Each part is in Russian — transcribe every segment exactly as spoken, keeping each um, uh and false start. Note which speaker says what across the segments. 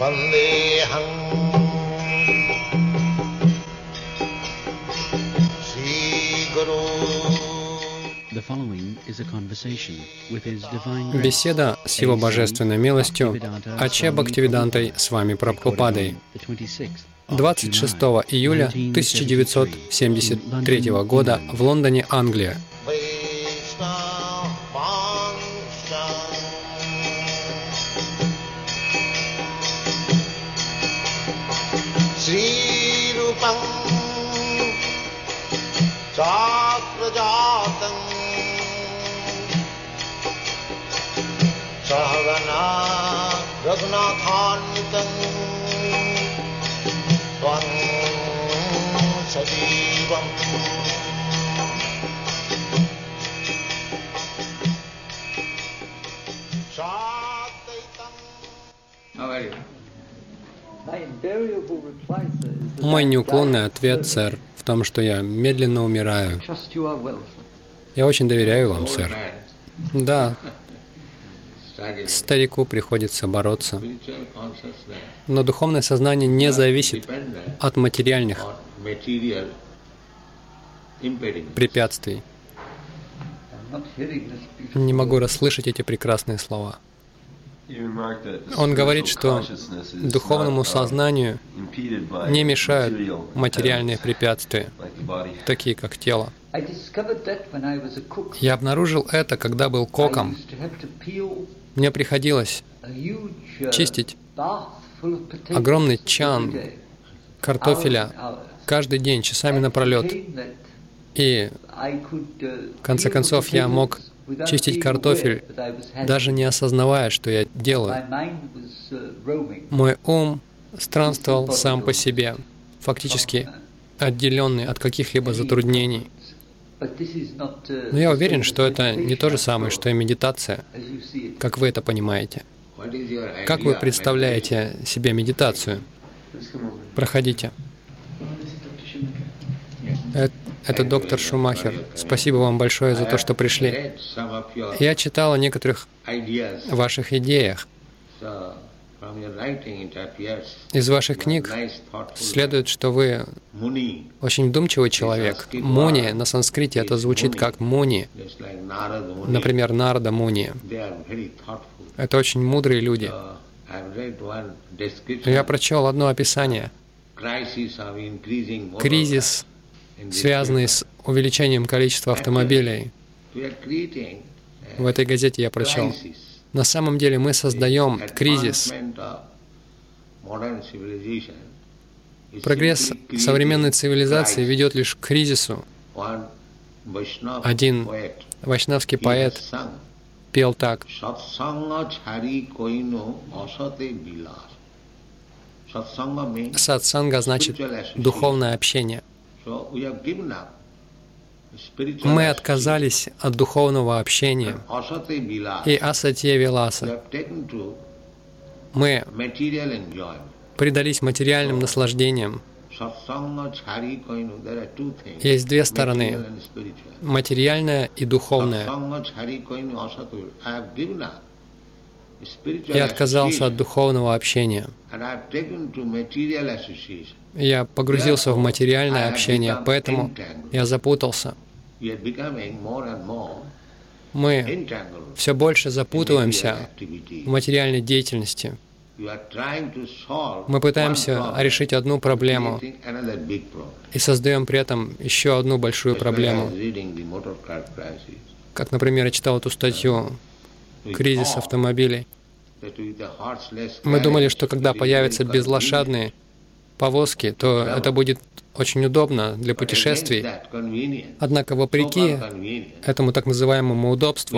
Speaker 1: Беседа с Его Божественной милостью Аче Бхактивидантой с вами Прабхупадой двадцать шестого июля тысяча девятьсот семьдесят третьего года в Лондоне, Англия. Мой неуклонный ответ, сэр, в том, что я медленно умираю. Я очень доверяю вам, сэр. Да, старику приходится бороться. Но духовное сознание не зависит от материальных препятствий. Не могу расслышать эти прекрасные слова. Он говорит, что духовному сознанию не мешают материальные препятствия, такие как тело. Я обнаружил это, когда был коком. Мне приходилось чистить огромный чан картофеля каждый день, часами напролет. И в конце концов я мог чистить картофель, даже не осознавая, что я делаю. Мой ум странствовал сам по себе, фактически отделенный от каких-либо затруднений. Но я уверен, что это не то же самое, что и медитация, как вы это понимаете. Как вы представляете себе медитацию? Проходите. Это доктор Шумахер. Спасибо вам большое за то, что пришли. Я читал о некоторых ваших идеях. Из ваших книг следует, что вы очень вдумчивый человек. Муни на санскрите это звучит как муни. Например, Нарада Муни. Это очень мудрые люди. Я прочел одно описание. Кризис, связанный с увеличением количества автомобилей. В этой газете я прочел. На самом деле мы создаем кризис. Прогресс современной цивилизации ведет лишь к кризису. Один вайшнавский поэт пел так. Сатсанга значит духовное общение. Мы отказались от духовного общения и асатья виласа. Мы предались материальным наслаждениям. Есть две стороны — материальная и духовная. Я отказался от духовного общения. Я погрузился в материальное общение, поэтому я запутался. Мы все больше запутываемся в материальной деятельности. Мы пытаемся решить одну проблему и создаем при этом еще одну большую проблему. Как, например, я читал эту статью «Кризис автомобилей». Мы думали, что когда появятся безлошадные повозки, то это будет очень удобно для путешествий. Однако, вопреки этому так называемому удобству,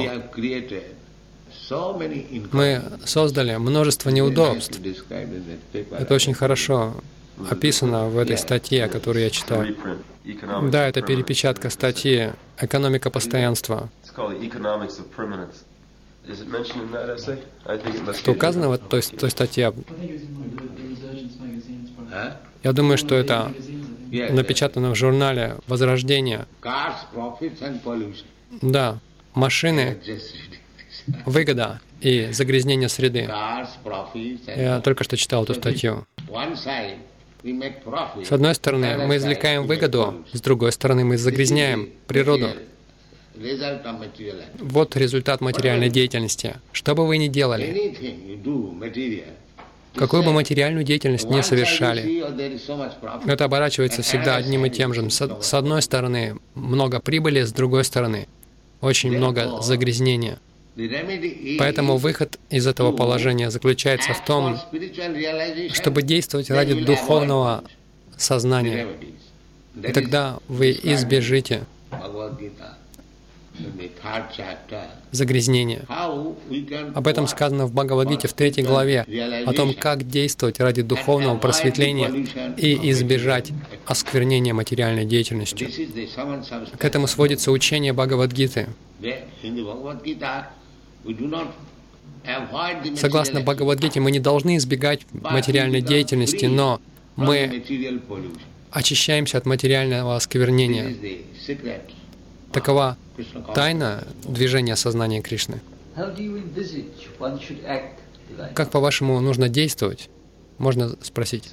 Speaker 1: мы создали множество неудобств. Это очень хорошо описано в этой статье, которую я читал. Да, это перепечатка статьи «Экономика постоянства». Что указано в той, той статье? Я думаю, что это напечатано в журнале «Возрождение». Да, машины, выгода и загрязнение среды. Я только что читал эту статью. С одной стороны, мы извлекаем выгоду, с другой стороны, мы загрязняем природу. Вот результат материальной деятельности. Что бы вы ни делали, какую бы материальную деятельность ни совершали, это оборачивается всегда одним и тем же. С, с одной стороны, много прибыли, с другой стороны, очень много загрязнения. Поэтому выход из этого положения заключается в том, чтобы действовать ради духовного сознания. И тогда вы избежите загрязнения. Об этом сказано в Бхагавад-гите в третьей главе, о том, как действовать ради духовного просветления и избежать осквернения материальной деятельностью. К этому сводится учение Бхагавад-гиты. Согласно Бхагавад-гите, мы не должны избегать материальной деятельности, но мы очищаемся от материального осквернения. Такова тайна движения сознания Кришны. Как, по-вашему, нужно действовать? Можно спросить.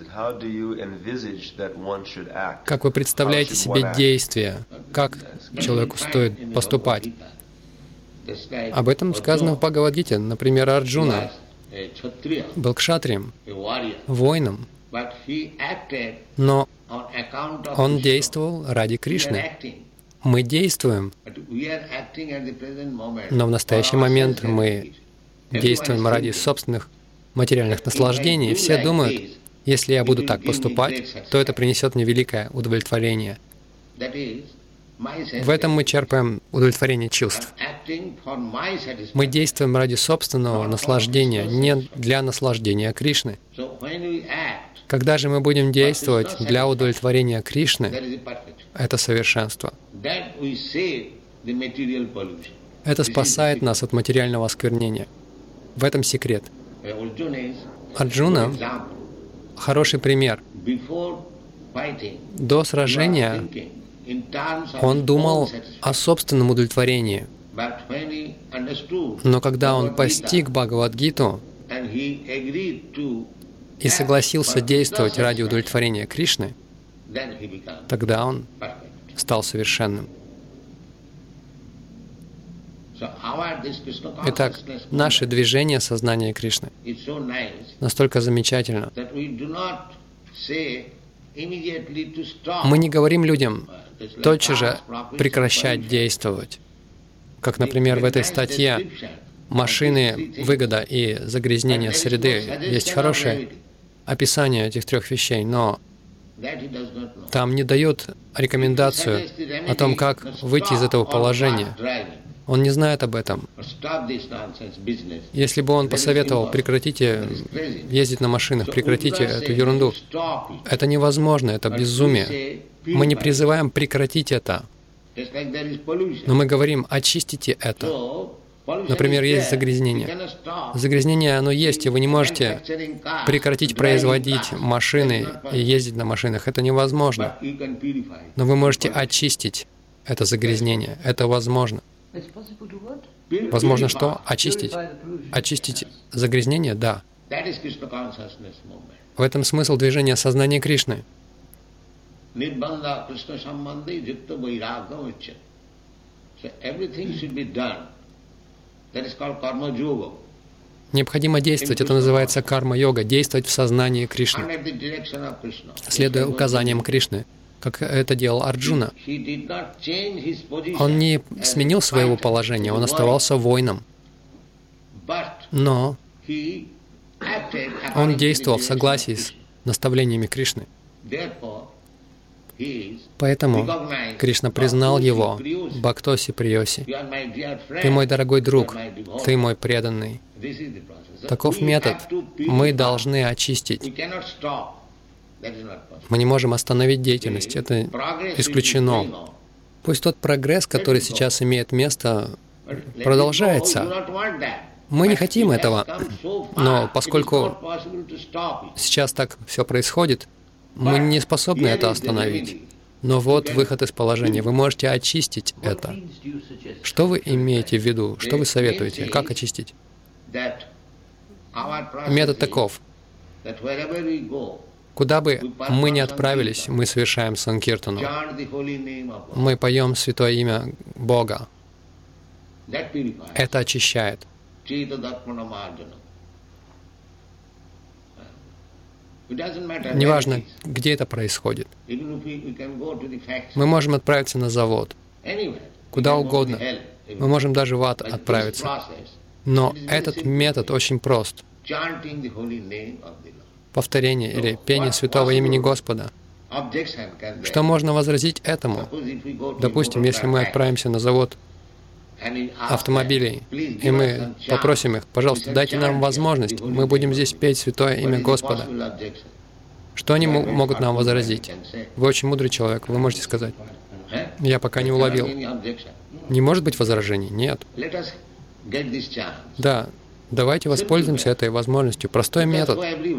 Speaker 1: Как вы представляете себе действие? Как человеку стоит поступать? Об этом сказано в Бхагавад-гите. Например, Арджуна был кшатрием, воином, но он действовал ради Кришны. Мы действуем, но в настоящий момент мы действуем ради собственных материальных наслаждений. Все думают, если я буду так поступать, то это принесет мне великое удовлетворение. В этом мы черпаем удовлетворение чувств. Мы действуем ради собственного наслаждения, не для наслаждения Кришны. Когда же мы будем действовать для удовлетворения Кришны, это совершенство. Это спасает нас от материального осквернения. В этом секрет. Арджуна — хороший пример. До сражения он думал о собственном удовлетворении. Но когда он постиг Бхагавад-гиту и согласился действовать ради удовлетворения Кришны, тогда он стал совершенным. Итак, наше движение сознания Кришны настолько замечательно. Мы не говорим людям тотчас же прекращать действовать. Как, например, в этой статье «Машины, выгода и загрязнение среды» есть хорошее описание этих трех вещей, но там не дает рекомендацию о том, как выйти из этого положения. Он не знает об этом. Если бы он посоветовал, прекратите ездить на машинах, прекратите эту ерунду, это невозможно, это безумие. Мы не призываем прекратить это, но мы говорим, очистите это. Например, есть загрязнение. Загрязнение, оно есть, и вы не можете прекратить производить машины и ездить на машинах. Это невозможно. Но вы можете очистить это загрязнение. Это возможно. Возможно, что? Очистить. Очистить загрязнение? Да. В этом смысл движения сознания Кришны. Необходимо действовать, это называется карма-йога, действовать в сознании Кришны, следуя указаниям Кришны, как это делал Арджуна. Он не сменил своего положения, он оставался воином, но он действовал в согласии с наставлениями Кришны. Поэтому Кришна признал его, Бхактоси Приоси. Ты мой дорогой друг, ты мой преданный. Таков метод. Мы должны очистить. Мы не можем остановить деятельность. Это исключено. Пусть тот прогресс, который сейчас имеет место, продолжается. Мы не хотим этого. Но поскольку сейчас так все происходит, мы не способны это остановить. Но вот выход из положения. Вы можете очистить это. Что вы имеете в виду? Что вы советуете? Как очистить? Метод таков. Куда бы мы ни отправились, мы совершаем санкиртану. Мы поем святое имя Бога. Это очищает. Неважно, где это происходит. Мы можем отправиться на завод, куда угодно. Мы можем даже в ад отправиться. Но этот метод очень прост. Повторение или пение святого имени Господа. Что можно возразить этому? Допустим, если мы отправимся на завод автомобилей, и мы попросим их, пожалуйста, дайте нам возможность, мы будем здесь петь святое имя Господа. Что они могут нам возразить? Вы очень мудрый человек, вы можете сказать. Я пока не уловил. Не может быть возражений? Нет. Да, давайте воспользуемся этой возможностью. Простой метод.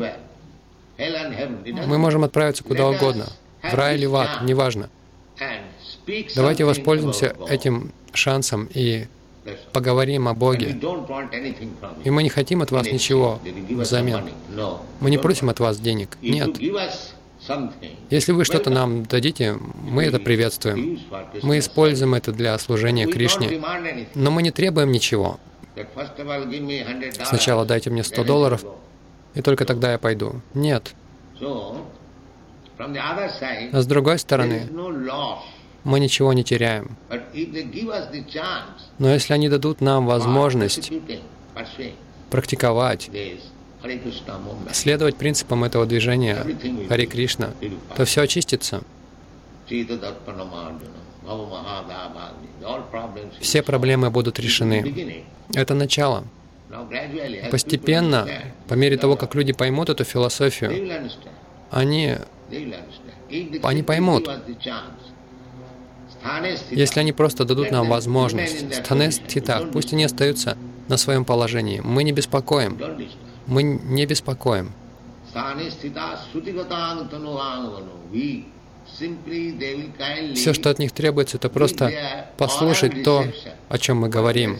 Speaker 1: Мы можем отправиться куда угодно, в рай или в ад, неважно. Давайте воспользуемся этим шансом и поговорим о Боге. И мы не хотим от вас ничего взамен. Мы не просим от вас денег. Нет. Если вы что-то нам дадите, мы это приветствуем. Мы используем это для служения Кришне. Но мы не требуем ничего. Сначала дайте мне сто долларов, и только тогда я пойду. Нет. А с другой стороны, мы ничего не теряем. Но если они дадут нам возможность практиковать, следовать принципам этого движения Харе Кришна, то все очистится. Все проблемы будут решены. Это начало. Постепенно, по мере того, как люди поймут эту философию, они, они поймут. Если они просто дадут нам возможность, стхане стхитах, пусть они остаются на своем положении. Мы не беспокоим. Мы не беспокоим. Все, что от них требуется, это просто послушать то, о чем мы говорим.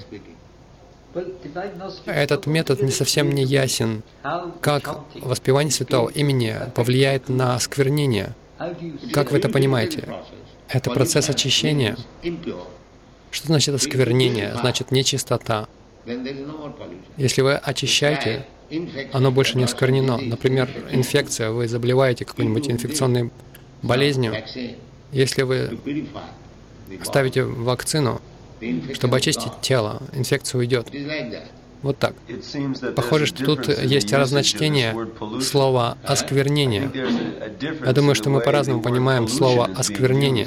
Speaker 1: Этот метод не совсем не ясен. Как воспевание святого имени повлияет на осквернение? Как вы это понимаете? Это процесс очищения. Что значит осквернение? Значит нечистота. Если вы очищаете, оно больше не осквернено. Например, инфекция, вы заболеваете какой-нибудь инфекционной болезнью. Если вы ставите вакцину, чтобы очистить тело, инфекция уйдет. Вот так. Похоже, что тут есть разночтение слова «осквернение». Я думаю, что мы по-разному понимаем слово «осквернение».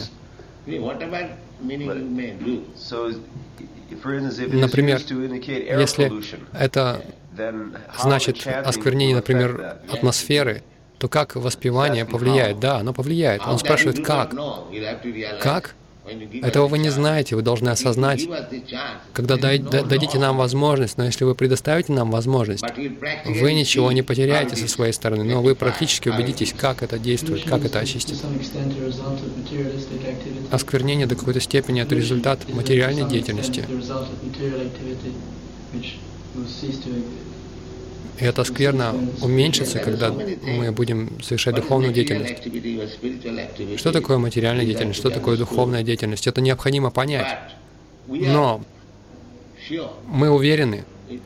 Speaker 1: Например, если это значит осквернение, например, атмосферы, то как воспевание повлияет? Да, оно повлияет. Он спрашивает, как? Как? Этого вы не знаете, вы должны осознать, когда дадите нам возможность, но если вы предоставите нам возможность, вы ничего не потеряете со своей стороны, но вы практически убедитесь, как это действует, как это очистит. Осквернение до какой-то степени — это результат материальной деятельности. И эта скверна уменьшится, когда мы будем совершать духовную деятельность. Что такое материальная деятельность? Что такое духовная деятельность? Это необходимо понять. Но мы уверены,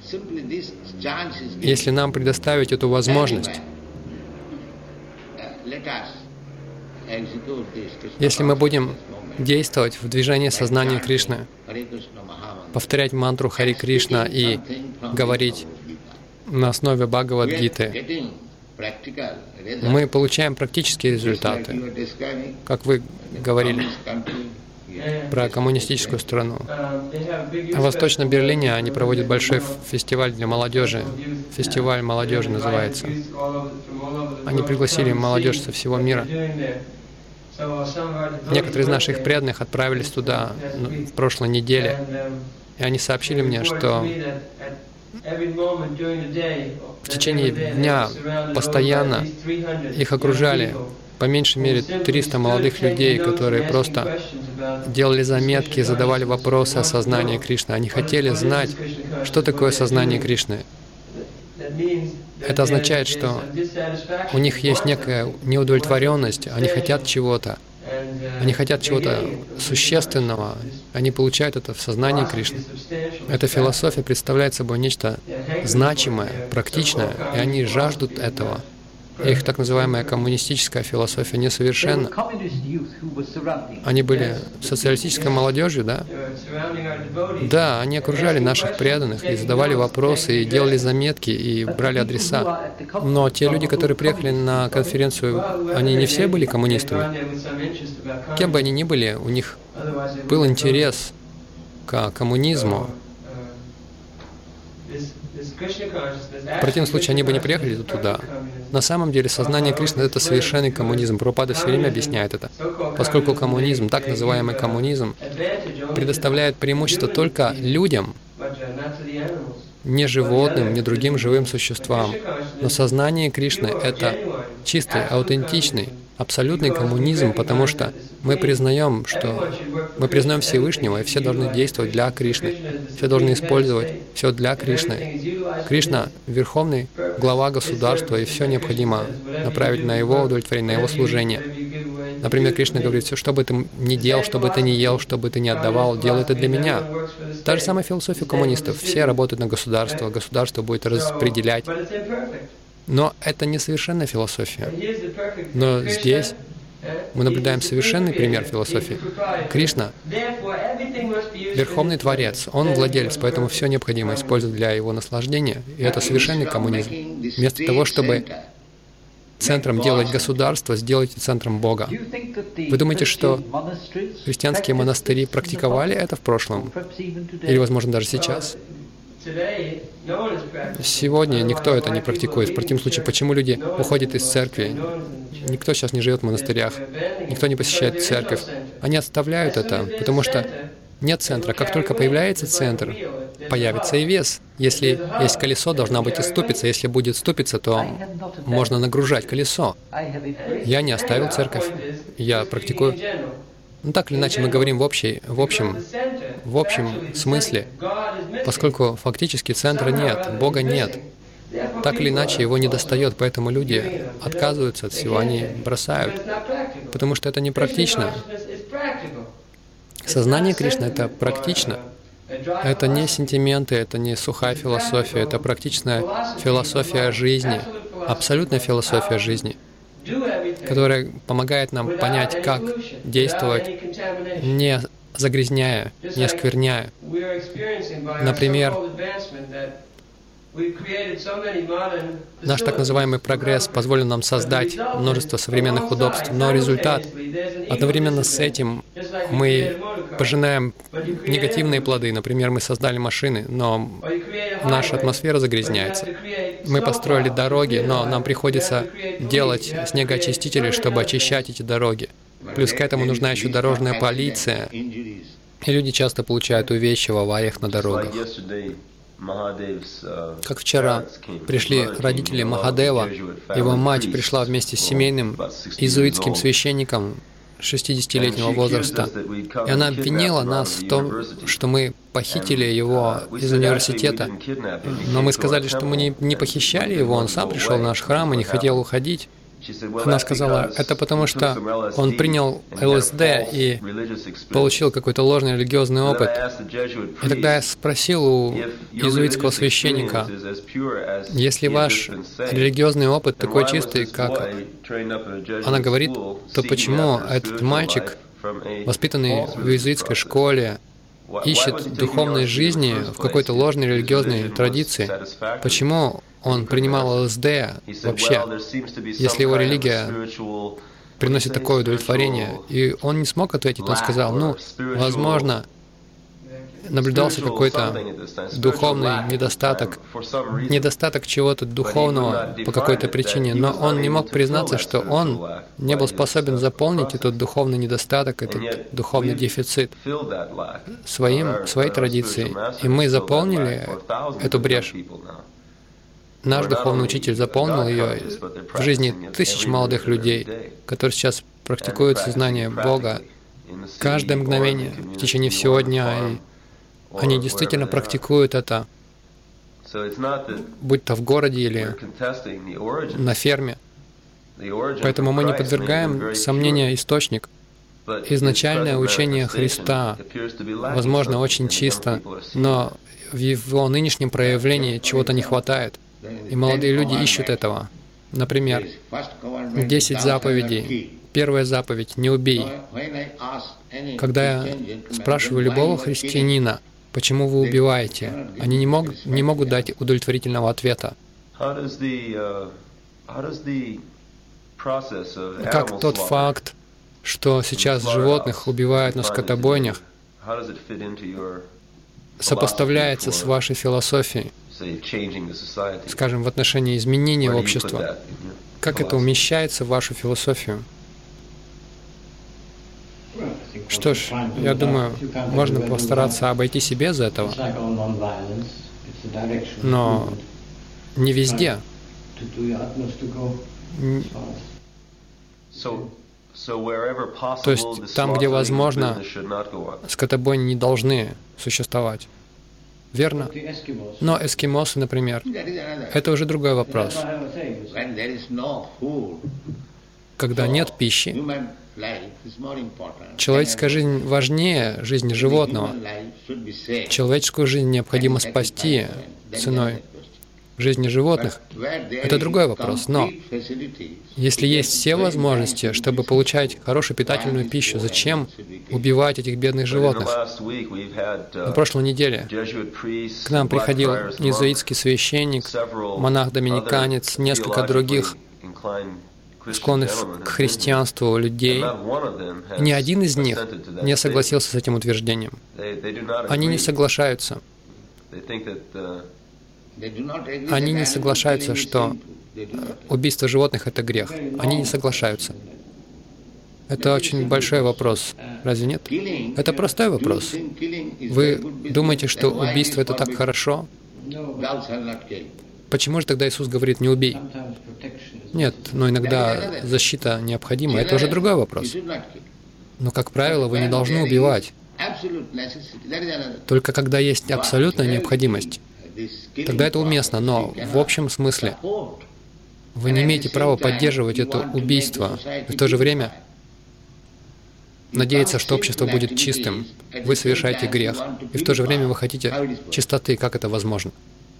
Speaker 1: если нам предоставить эту возможность, если мы будем действовать в движении сознания Кришны, повторять мантру Хари Кришна и говорить на основе Бхагавад-гиты, мы получаем практические результаты. Как вы говорили про коммунистическую страну. В Восточном Берлине они проводят большой фестиваль для молодежи. Фестиваль молодежи называется. Они пригласили молодежь со всего мира. Некоторые из наших преданных отправились туда в прошлой неделе, и они сообщили мне, что в течение дня постоянно их окружали по меньшей мере триста молодых людей, которые просто делали заметки, задавали вопросы о сознании Кришны. Они хотели знать, что такое сознание Кришны. Это означает, что у них есть некая неудовлетворенность, они хотят чего-то. Они хотят чего-то существенного, они получают это в сознании Кришны. Эта философия представляет собой нечто значимое, практичное, и они жаждут этого. Их так называемая коммунистическая философия несовершенна. Они были социалистической молодежью, да? Да, они окружали наших преданных и задавали вопросы, и делали заметки, и брали адреса. Но те люди, которые приехали на конференцию, они не все были коммунистами. Кем бы они ни были, у них был интерес к коммунизму. В противном случае они бы не приехали туда. На самом деле сознание Кришны — это совершенный коммунизм. Прабхупада все время объясняет это. Поскольку коммунизм, так называемый коммунизм, предоставляет преимущество только людям, не животным, не другим живым существам. Но сознание Кришны — это чистый, аутентичный, абсолютный коммунизм, потому что мы признаем, что мы признаем Всевышнего, и все должны действовать для Кришны. Все должны использовать все для Кришны. Кришна — верховный глава государства, и все необходимо направить на Его удовлетворение, на Его служение. Например, Кришна говорит: все, что бы ты ни делал, что бы ты ни ел, что бы ты ни отдавал, делай это для меня. Та же самая философия коммунистов. Все работают на государство, государство будет распределять. Но это не совершенная философия. Но здесь мы наблюдаем совершенный пример философии. Кришна — верховный Творец, Он владелец, поэтому все необходимо использовать для Его наслаждения. И это совершенный коммунизм. Вместо того, чтобы центром делать государство, сделайте центром Бога. Вы думаете, что христианские монастыри практиковали это в прошлом? Или, возможно, даже сейчас? Сегодня никто это не практикует. В противном случае, почему люди уходят из церкви? Никто сейчас не живет в монастырях, никто не посещает церковь. Они оставляют это, потому что нет центра. Как только появляется центр, появится и вес. Если есть колесо, должна быть и ступица. Если будет ступица, то можно нагружать колесо. Я не оставил церковь, я практикую. Ну, так или иначе, мы говорим в, общей, в, общем, в общем смысле, поскольку фактически центра нет, Бога нет. Так или иначе, Его не достает, поэтому люди отказываются от всего, они бросают, потому что это непрактично. Сознание Кришны — это практично. Это не сентименты, это не сухая философия, это практичная философия жизни, абсолютная философия жизни, которая помогает нам понять, как действовать, не загрязняя, не оскверняя. Например, наш так называемый прогресс позволил нам создать множество современных удобств, но результат, одновременно с этим мы пожинаем негативные плоды. Например, мы создали машины, но наша атмосфера загрязняется. Мы построили дороги, но нам приходится делать снегоочистители, чтобы очищать эти дороги. Плюс к этому нужна еще дорожная полиция. И люди часто получают увечья в авариях на дорогах. Как вчера пришли родители Махадева, его мать пришла вместе с семейным иезуитским священником шестидесятилетнего возраста, и она обвинила нас в том, что мы похитили его из университета. Но мы сказали, что мы не, не похищали его, он сам пришел в наш храм и не хотел уходить. Она сказала, это потому что он принял эл эс дэ и получил какой-то ложный религиозный опыт. И тогда я спросил у иезуитского священника, если ваш религиозный опыт такой чистый, как она говорит, то почему этот мальчик, воспитанный в иезуитской школе, ищет духовной жизни в какой-то ложной религиозной традиции? Почему он принимал эл эс дэ вообще, если его религия приносит такое удовлетворение? И он не смог ответить, он сказал, ну, возможно, наблюдался какой-то духовный недостаток, недостаток чего-то духовного по какой-то причине, но он не мог признаться, что он не был способен заполнить этот духовный недостаток, этот духовный дефицит своим, своей традицией. И мы заполнили эту брешь. Наш духовный учитель заполнил ее в жизни тысяч молодых людей, которые сейчас практикуют сознание Бога каждое мгновение в течение всего дня, и они действительно практикуют это, будь то в городе или на ферме. Поэтому мы не подвергаем сомнению источник. Изначальное учение Христа, возможно, очень чисто, но в его нынешнем проявлении чего-то не хватает. И молодые люди ищут этого. Например, десять заповедей. Первая заповедь — не убей. Когда я спрашиваю любого христианина, почему вы убиваете, они не, мог, не могут дать удовлетворительного ответа. Как тот факт, что сейчас животных убивают на скотобойнях, сопоставляется с вашей философией, скажем, в отношении изменения общества? Как это умещается в вашу философию? Что ж, я думаю, можно постараться обойтись и без этого, но не везде. То есть там, где возможно, скотобойни не должны существовать. Верно? Но эскимосы, например, это уже другой вопрос. Когда нет пищи, человеческая жизнь важнее жизни животного. Человеческую жизнь необходимо спасти ценой жизни животных. Это другой вопрос. Но если есть все возможности, чтобы получать хорошую питательную пищу, зачем убивать этих бедных животных? На прошлой неделе к нам приходил иезуитский священник, монах-доминиканец, несколько других склонных к христианству людей. Ни один из них не согласился с этим утверждением. Они не соглашаются. Они не соглашаются, что убийство животных — это грех. Они не соглашаются. Это очень большой вопрос, разве нет? Это простой вопрос. Вы думаете, что убийство — это так хорошо? Почему же тогда Иисус говорит «не убей»? Нет, но иногда защита необходима. Это уже другой вопрос. Но, как правило, вы не должны убивать. Только когда есть абсолютная необходимость, тогда это уместно, но в общем смысле вы не имеете права поддерживать это убийство и в то же время надеяться, что общество будет чистым. Вы совершаете грех, и в то же время вы хотите чистоты. Как это возможно?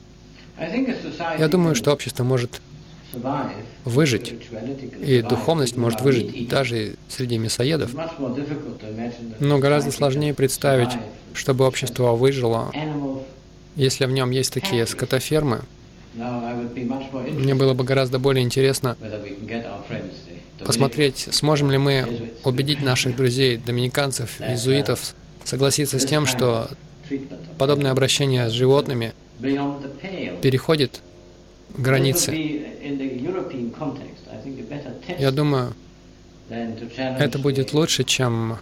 Speaker 1: Я думаю, что общество может выжить, и духовность может выжить даже среди мясоедов. Но гораздо сложнее представить, чтобы общество выжило, если в нем есть такие скотофермы. Мне было бы гораздо более интересно посмотреть, сможем ли мы убедить наших друзей, доминиканцев, иезуитов, согласиться с тем, что подобное обращение с животными переходит границы. Я думаю, это будет лучше, чем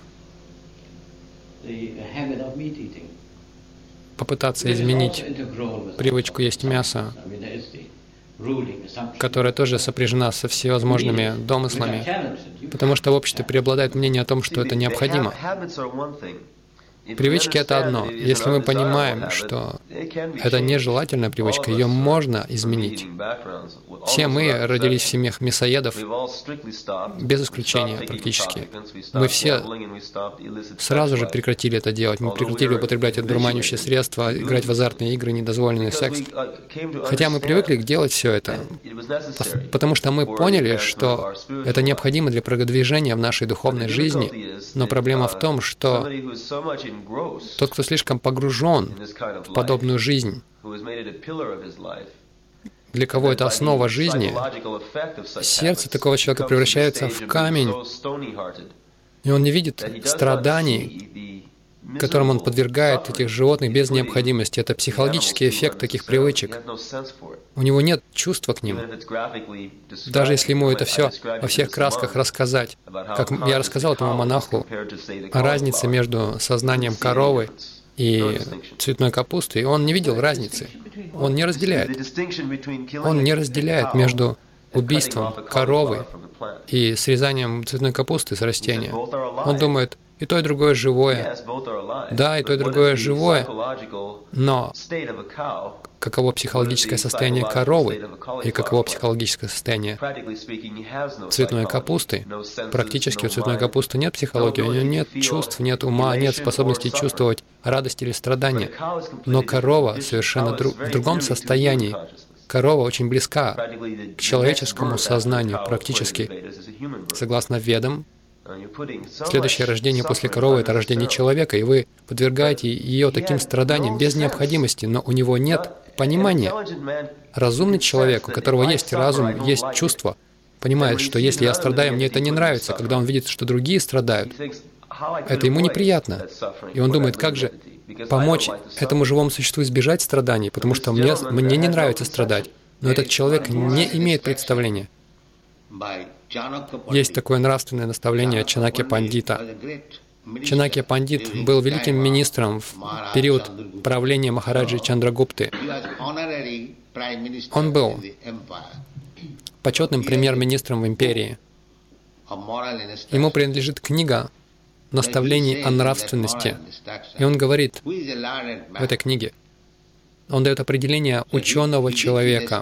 Speaker 1: попытаться изменить привычку есть мясо, которая тоже сопряжена со всевозможными домыслами, потому что в обществе преобладает мнение о том, что это необходимо. Привычки — это одно. Если мы понимаем, что это нежелательная привычка, ее можно изменить. Все мы родились в семьях мясоедов, без исключения практически. Мы все сразу же прекратили это делать. Мы прекратили употреблять одурманивающие средства, играть в азартные игры, недозволенный секс. Хотя мы привыкли делать все это, потому что мы поняли, что это необходимо для продвижения в нашей духовной жизни. Но проблема в том, что тот, кто слишком погружен в подобную жизнь, для кого это основа жизни, сердце такого человека превращается в камень, и он не видит страданий, которым он подвергает этих животных без необходимости. Это психологический эффект таких привычек. У него нет чувства к ним. Даже если ему это все во всех красках рассказать, как я рассказал этому монаху о разнице между сознанием коровы и цветной капусты, и он не видел разницы. Он не разделяет. Он не разделяет между убийством коровы и срезанием цветной капусты с растения. Он думает, и то, и другое живое. Да, и то, и другое живое, но каково психологическое состояние коровы и каково психологическое состояние цветной капусты? Практически у цветной капусты нет психологии, у нее нет чувств, нет ума, нет способности чувствовать радость или страдание. Но корова совершенно дру в другом состоянии. Корова очень близка к человеческому сознанию практически, согласно Ведам. Следующее рождение после коровы — это рождение человека, и вы подвергаете ее таким страданиям без необходимости, но у него нет понимания. Разумный человек, у которого есть разум, есть чувство, понимает, что если я страдаю, мне это не нравится. Когда он видит, что другие страдают, это ему неприятно. И он думает, как же помочь этому живому существу избежать страданий, потому что мне, мне не нравится страдать. Но этот человек не имеет представления. Есть такое нравственное наставление Чанакья Пандита. Чанакья Пандит был великим министром в период правления Махараджи Чандрагупты. Он был почетным премьер-министром в империи. Ему принадлежит книга наставлений о нравственности. И он говорит в этой книге, он дает определение ученого человека.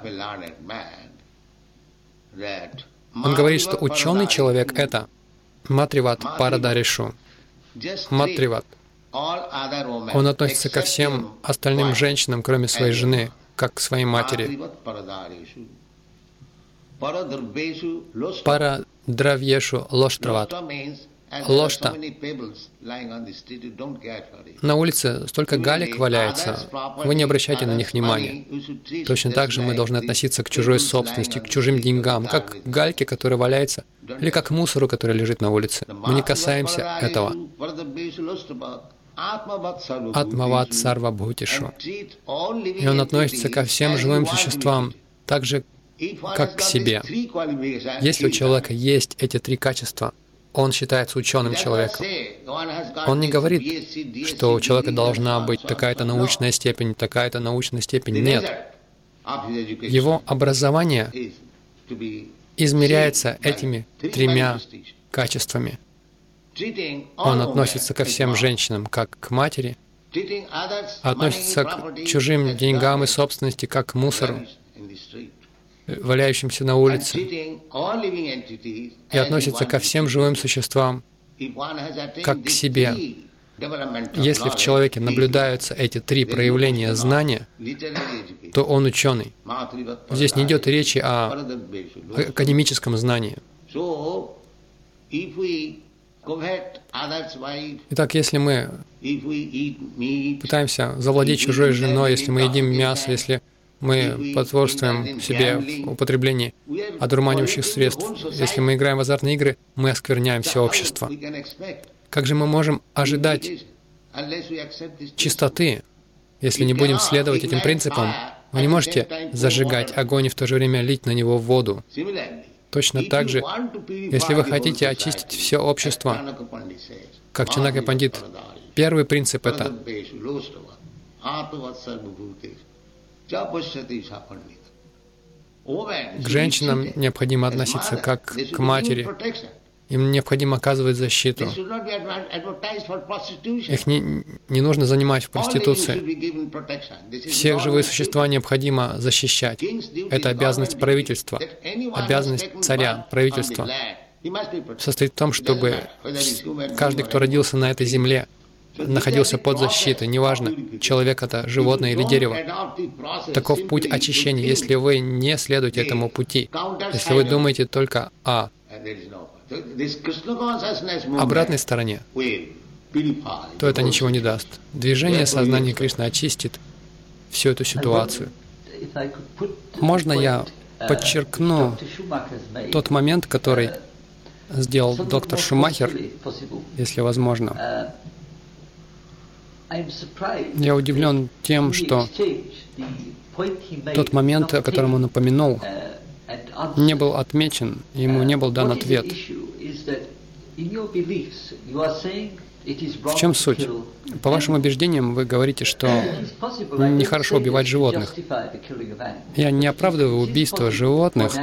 Speaker 1: Он говорит, что ученый человек — это Матриват Парадаришу. Матриват. Он относится ко всем остальным женщинам, кроме своей жены, как к своей матери. Парадравьешу лоштрават. Лошта. На улице столько галек валяется, вы не обращайте на них внимания. Точно так же мы должны относиться к чужой собственности, к чужим деньгам, как к гальке, которая валяется, или как к мусору, который лежит на улице. Мы не касаемся этого. Атмават сарвабхутишу. И он относится ко всем живым существам так же, как к себе. Если у человека есть эти три качества, он считается ученым человеком. Он не говорит, что у человека должна быть такая-то научная степень, такая-то научная степень. Нет. Его образование измеряется этими тремя качествами. Он относится ко всем женщинам, как к матери, относится к чужим деньгам и собственности, как к мусору, валяющимся на улице, и относится ко всем живым существам, как к себе. Если в человеке наблюдаются эти три проявления знания, то он ученый. Здесь не идет речи о академическом знании. Итак, если мы пытаемся завладеть чужой женой, если мы едим мясо, если мы потворствуем себе в употреблении одурманивающих средств, если мы играем в азартные игры, мы оскверняем все общество. Как же мы можем ожидать чистоты, если не будем следовать этим принципам? Вы не можете зажигать огонь и в то же время лить на него воду. Точно так же, если вы хотите очистить все общество, как Чанакья Пандит, первый принцип — это к женщинам необходимо относиться как к матери. Им необходимо оказывать защиту. Их не, не нужно занимать в проституции. Всех живых существа необходимо защищать. Это обязанность правительства, обязанность царя, правительства. Состоит в том, чтобы каждый, кто родился на этой земле, находился под защитой. Неважно, человек это животное или дерево. Таков путь очищения. Если вы не следуете этому пути, если вы думаете только о обратной стороне, то это ничего не даст. Движение сознания Кришны очистит всю эту ситуацию. Можно я подчеркну тот момент, который сделал доктор Шумахер, если возможно. Я удивлен тем, что тот момент, о котором он упомянул, не был отмечен, ему не был дан ответ. В чем суть? По вашим убеждениям, вы говорите, что нехорошо убивать животных. Я не оправдываю убийство животных,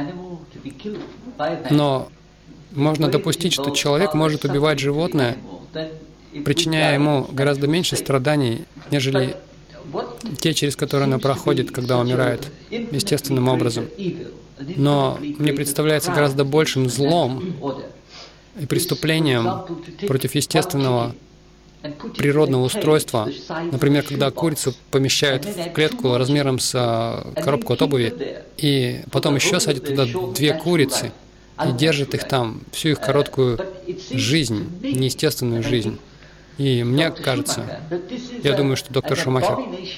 Speaker 1: но можно допустить, что человек может убивать животное, причиняя ему гораздо меньше страданий, нежели те, через которые оно проходит, когда умирает естественным образом. Но мне представляется гораздо большим злом и преступлением против естественного природного устройства. Например, когда курицу помещают в клетку размером с коробку от обуви, и потом еще садят туда две курицы и держат их там всю их короткую жизнь, неестественную жизнь. И мне кажется, я думаю, что доктор Шумахер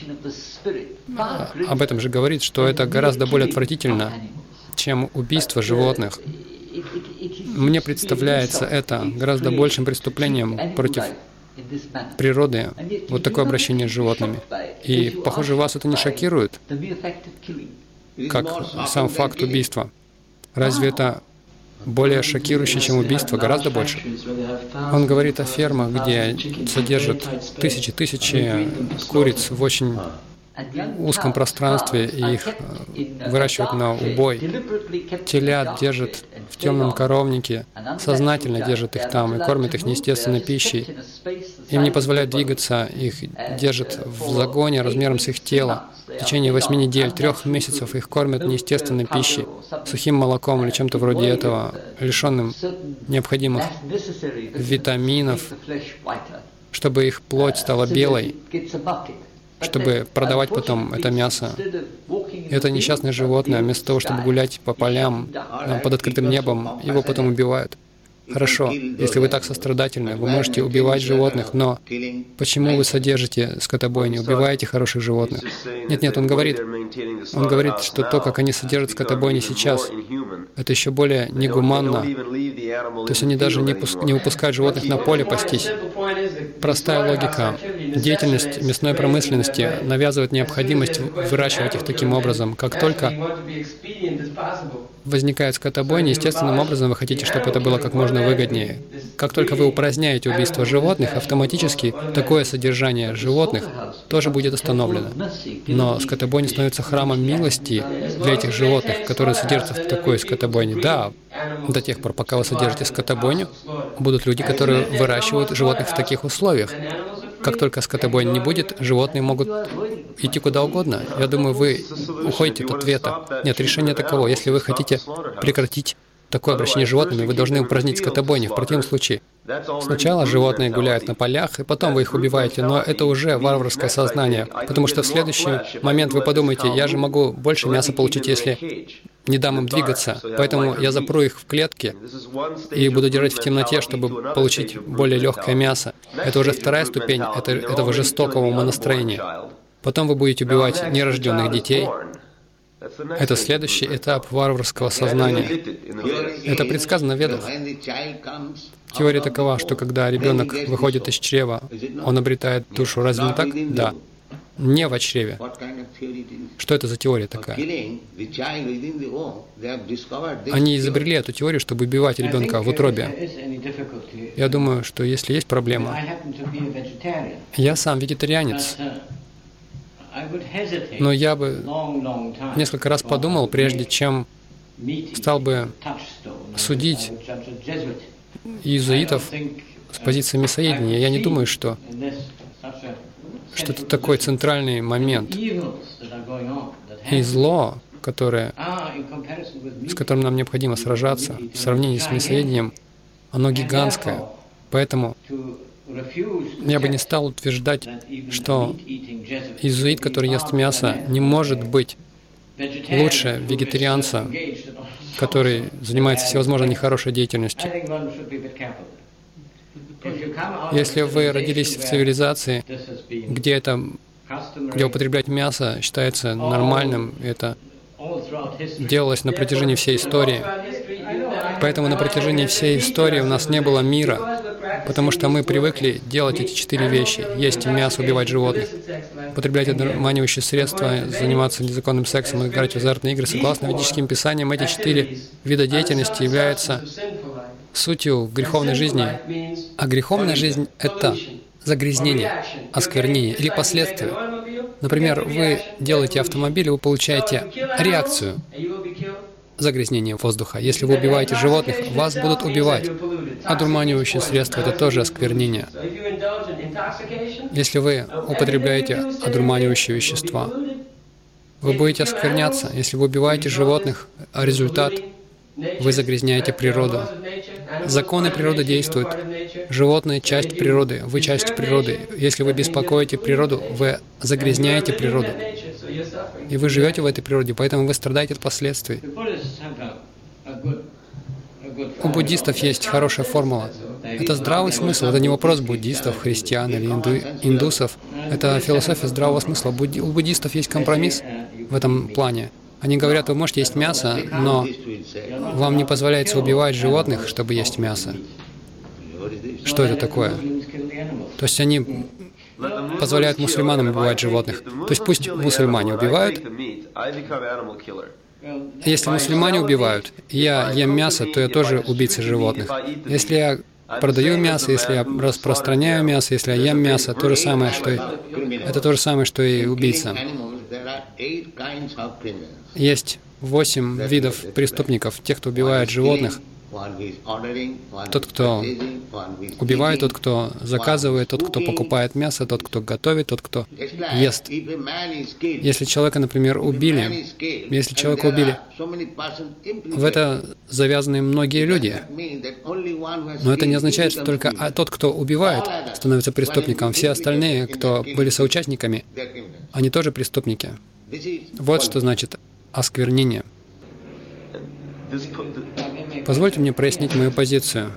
Speaker 1: об этом же говорит, что это гораздо более отвратительно, чем убийство животных. Мне представляется это гораздо большим преступлением против природы, вот такое обращение с животными. И, похоже, вас это не шокирует, как сам факт убийства. Разве это более шокирующее, чем убийство? Гораздо больше. Он говорит о фермах, где содержат тысячи-тысячи куриц в очень узком пространстве, и их выращивают на убой. Телят держат в темном коровнике, сознательно держат их там и кормят их неестественной пищей. Им не позволяют двигаться, их держат в загоне размером с их тело. В течение восьми недель, трех месяцев их кормят неестественной пищей, сухим молоком или чем-то вроде этого, лишенным необходимых витаминов, чтобы их плоть стала белой, чтобы продавать потом это мясо. Это несчастное животное, вместо того, чтобы гулять по полям под открытым небом, его потом убивают. Хорошо, если вы так сострадательны, вы можете убивать животных, но почему вы содержите скотобойню, убиваете хороших животных? Нет-нет, он говорит, он говорит, что то, как они содержат скотобойни сейчас, это еще более негуманно. То есть они даже не, пуск, не выпускают животных на поле пастись. Простая логика. Деятельность мясной промышленности навязывает необходимость выращивать их таким образом. Как только возникает скотобойня, естественным образом вы хотите, чтобы это было как можно выгоднее. Как только вы упраздняете убийство животных, автоматически такое содержание животных тоже будет остановлено. Но скотобойня становится храмом милости для этих животных, которые содержатся в такой скотобойне. Да, до тех пор, пока вы содержите скотобойню, будут люди, которые выращивают животных в таких условиях. Как только скотобойни не будет, животные могут идти куда угодно. Я думаю, вы уходите от ответа. Нет, решение таково. Если вы хотите прекратить такое обращение с животными, вы должны упразднить скотобойни. В противном случае сначала животные гуляют на полях, и потом вы их убиваете, но это уже варварское сознание, потому что в следующий момент вы подумаете, я же могу больше мяса получить, если не дам им двигаться, поэтому я запру их в клетке и буду держать в темноте, чтобы получить более легкое мясо. Это уже вторая ступень это, этого жестокого умонастроения. Потом вы будете убивать нерожденных детей. Это следующий этап варварского сознания. Это предсказано в Ведах. Теория такова, что когда ребенок выходит из чрева, он обретает душу. Разве не так? Да. Не в чреве. Что это за теория такая? Они изобрели эту теорию, чтобы убивать ребенка в утробе. Я думаю, что если есть проблема, я сам вегетарианец, но я бы несколько раз подумал, прежде чем стал бы судить иезуитов с позиции мясоедения. Я не думаю, что, что это такой центральный момент. И зло, которое, с которым нам необходимо сражаться, в сравнении с мясоедением, оно гигантское. Поэтому я бы не стал утверждать, что иезуит, который ест мясо, не может быть лучше вегетарианца, который занимается всевозможной нехорошей деятельностью. Если вы родились в цивилизации, где это, где употреблять мясо считается нормальным, это делалось на протяжении всей истории. Поэтому на протяжении всей истории у нас не было мира, потому что мы привыкли делать эти четыре вещи: есть мясо, убивать животных, употреблять одурманивающие средства, заниматься незаконным сексом, играть в азартные игры. Согласно ведическим писаниям, эти четыре вида деятельности являются сутью греховной жизни. А греховная жизнь — это загрязнение, осквернение или последствия. Например, вы делаете автомобиль, и вы получаете реакцию загрязнения воздуха. Если вы убиваете животных, вас будут убивать. Одурманивающие средства — это тоже осквернение. Если вы употребляете одурманивающие вещества, вы будете оскверняться. Если вы убиваете животных, а результат — вы загрязняете природу. Законы природы действуют. Животные — часть природы, вы — часть природы. Если вы беспокоите природу, вы загрязняете природу. И вы живете в этой природе, поэтому вы страдаете от последствий. У буддистов есть хорошая формула. Это здравый смысл, это не вопрос буддистов, христиан или инду, индусов. Это философия здравого смысла. У буддистов есть компромисс в этом плане. Они говорят, вы можете есть мясо, но вам не позволяется убивать животных, чтобы есть мясо. Что это такое? То есть они позволяют мусульманам убивать животных. То есть пусть мусульмане убивают. Если мусульмане убивают, я ем мясо, то я тоже убийца животных. Если я продаю мясо, если я распространяю мясо, если я ем мясо, то же самое, что и... это то же самое, что и убийца. Есть восемь видов преступников. Те, кто убивает животных, тот, кто убивает, тот, кто заказывает, тот, кто покупает мясо, тот, кто готовит, тот, кто ест. Если человека, например, убили, если человека убили, в это завязаны многие люди. Но это не означает, что только а тот, кто убивает, становится преступником. Все остальные, кто были соучастниками, они тоже преступники. Вот что значит осквернение. Позвольте мне прояснить мою позицию.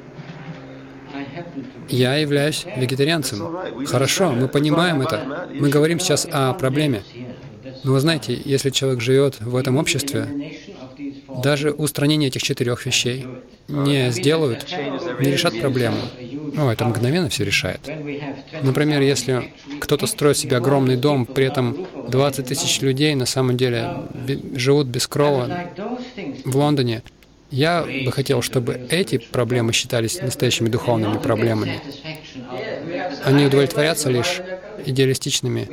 Speaker 1: Я являюсь вегетарианцем. Хорошо, мы понимаем это. Мы говорим сейчас о проблеме. Но вы знаете, если человек живет в этом обществе, даже устранение этих четырех вещей не сделают, не решат проблему. О, это мгновенно все решает. Например, если кто-то строит себе огромный дом, при этом двадцать тысяч людей на самом деле живут без крова в Лондоне, я бы хотел, чтобы эти проблемы считались настоящими духовными проблемами. Они удовлетворятся лишь идеалистичными.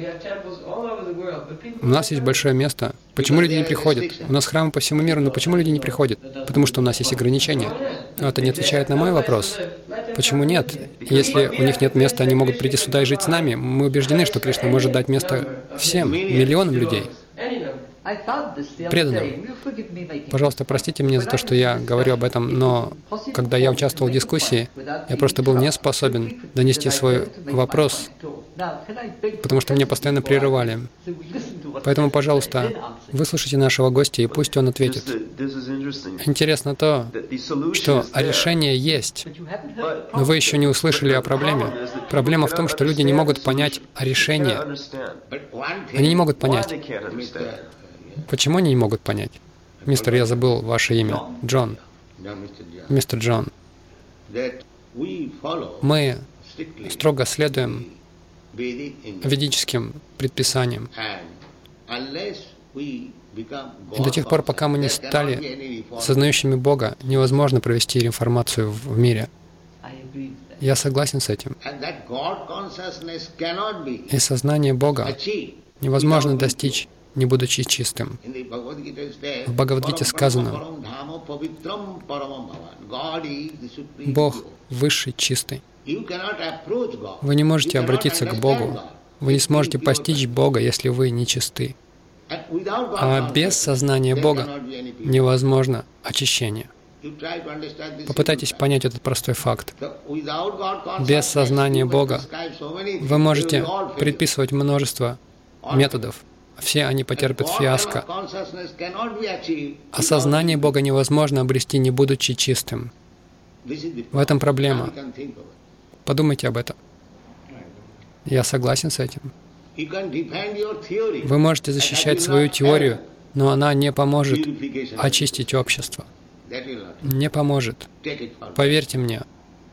Speaker 1: У нас есть большое место. Почему люди не приходят? У нас храмы по всему миру, но почему люди не приходят? Потому что у нас есть ограничения. Но это не отвечает на мой вопрос. Почему нет? Если у них нет места, они могут прийти сюда и жить с нами. Мы убеждены, что Кришна может дать место всем, миллионам людей. Преданным. Пожалуйста, простите меня за то, что я говорю об этом, но когда я участвовал в дискуссии, я просто был не способен донести свой вопрос, потому что меня постоянно прерывали. Поэтому, пожалуйста, выслушайте нашего гостя, и пусть он ответит. Интересно то, что решение есть, но вы еще не услышали о проблеме. Проблема в том, что люди не могут понять решение. Они не могут понять. Почему они не могут понять? Мистер, я забыл ваше имя. Джон. Мистер Джон. Мы строго следуем ведическим предписаниям. И до тех пор, пока мы не стали сознающими Бога, невозможно провести реформацию в мире. Я согласен с этим. И сознание Бога невозможно достичь, не будучи чистым. В Бхагавад-гите сказано, Бог высший, чистый. Вы не можете обратиться к Богу, вы не сможете постичь Бога, если вы не чисты. А без сознания Бога невозможно очищение. Попытайтесь понять этот простой факт. Без сознания Бога вы можете предписывать множество методов. Все они потерпят фиаско. Осознание Бога невозможно обрести, не будучи чистым. В этом проблема. Подумайте об этом. Я согласен с этим. Вы можете защищать свою теорию, но она не поможет очистить общество. Не поможет. Поверьте мне.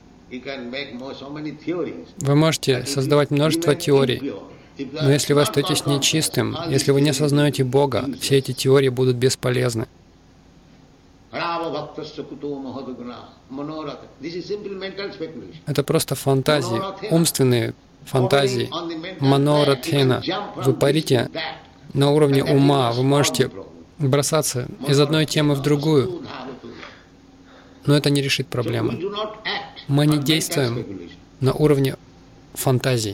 Speaker 1: Вы можете создавать множество теорий, но если вы остаетесь нечистым, если вы не осознаете Бога, все эти теории будут бесполезны. Это просто фантазии, умственные фантазии. Маноратхена. Вы парите на уровне ума, вы можете бросаться из одной темы в другую, но это не решит проблемы. Мы не действуем на уровне фантазий.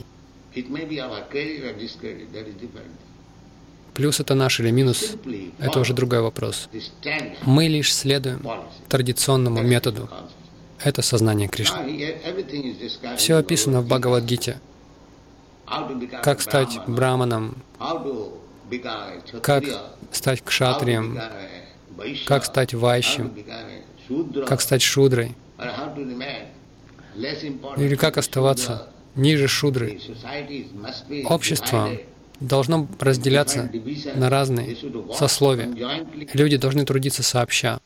Speaker 1: Плюс это наш или минус, это уже другой вопрос. Мы лишь следуем традиционному методу. Это сознание Кришны. Все описано в Бхагавад-гите. Как стать браманом, как стать кшатрием, как стать вайщем, как стать шудрой, или как оставаться ниже шудры. Общество должно разделяться на разные сословия. Люди должны трудиться сообща.